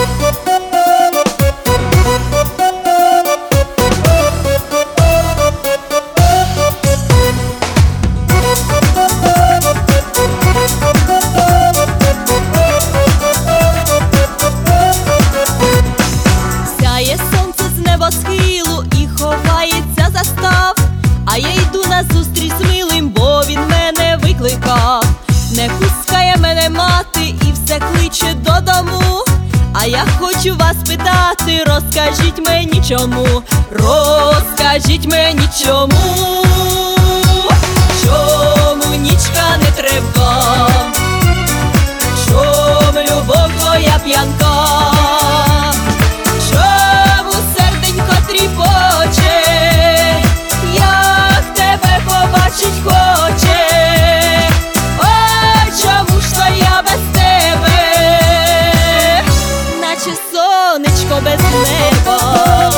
Схилу і ховається за став, а я йду назустріч з милим, бо він мене викликав. Не пускає мене мати і все кличе додому. А я хочу вас питати, розкажіть мені чому, розкажіть мені чому, чому нічка не треба, чому любов твоя п'янка, тріпоче, як тебе побачить хоче. Ой, чому ж то я без тебе, наче сонечко без неба.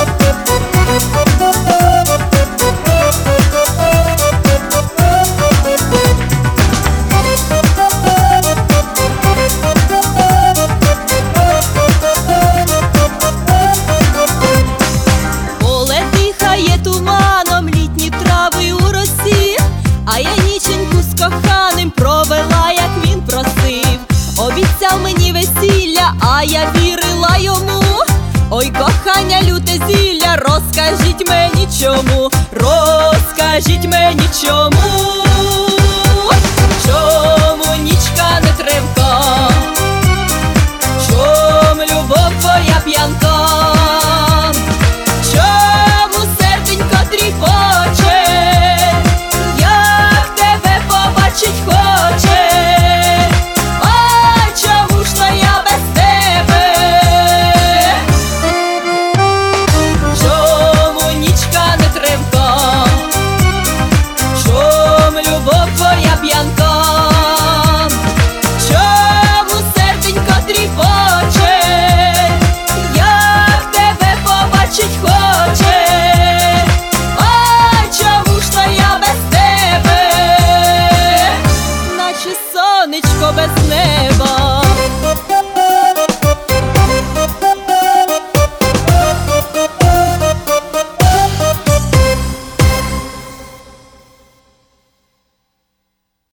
Туманом літні трави у росі, а я ніченьку з коханим провела, як він просив. Обіцяв мені весілля, а я вірила йому. Ой, кохання, люте зілля, розкажіть мені чому, розкажіть мені чому, чому нічка не тривка, чому любов твоя п'янка.